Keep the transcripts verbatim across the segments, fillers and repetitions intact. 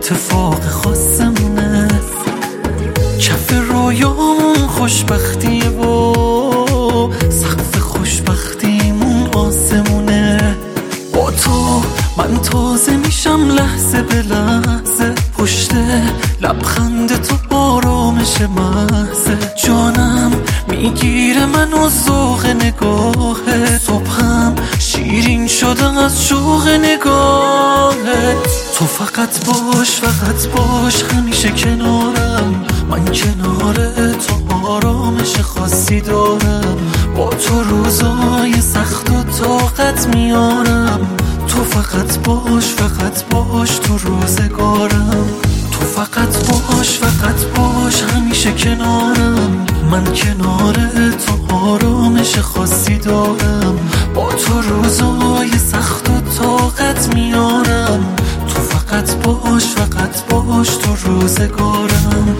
اتفاق خاصمونه، کف رویامون خوشبختیه و سقف خوشبختیمون آسمونه. با تو من تازه میشم لحظه به لحظه، پشت لبخند تو آرامش محضه. جانم میگیره منو ذوق نگاهت، صبحم شیرین شده از شوق نگاهت. تو فقط باش فقط باش همیشه کنارم، من کنار تو آرامش خاصی دارم. با تو روزای سخت و طاقت میارم، تو فقط باش فقط باش تو روزگارم. تو فقط باش فقط باش همیشه کنارم، من کنار تو آرامش خاصی دارم. با تو روزای سخت و طاقت میارم، تو فقط باش فقط باش تو روزگارم.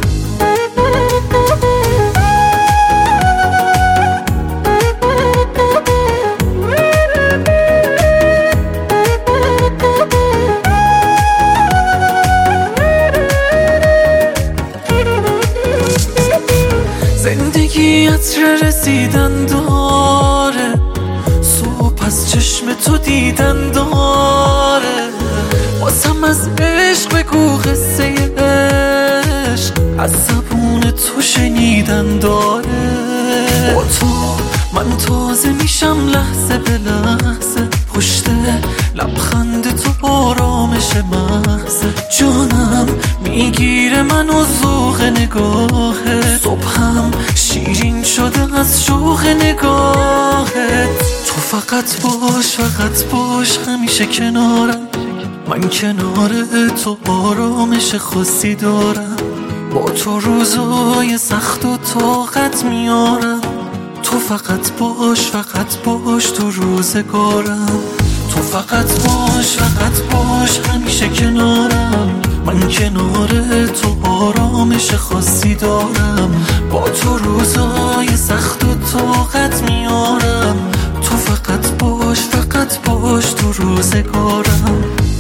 زندگی عطر رسیدن داره، صبح از چشم تو دیدن داره. واسم از عشق بگو قصه عشق، از زبون تو شنیدن داره. با تو من تازه میشم لحظه به لحظه، پشت لبخند تو آرامش محضه. جانم میگیره منو ذوق نگاهت، صبحم شیرین شده از شوق نگاهت. تو فقط باش فقط باش همیشه کنارم، من کنار تو آرامش خاصی دارم. با تو روزای سخت و طاقت میارم، تو فقط باش فقط باش تو روزگارم. تو فقط باش فقط باش همیشه کنارم، من کنار تو آرامش خاصی دارم. با تو روزای سخت و طاقت میارم، تو فقط باش فقط باش تو روزگارم.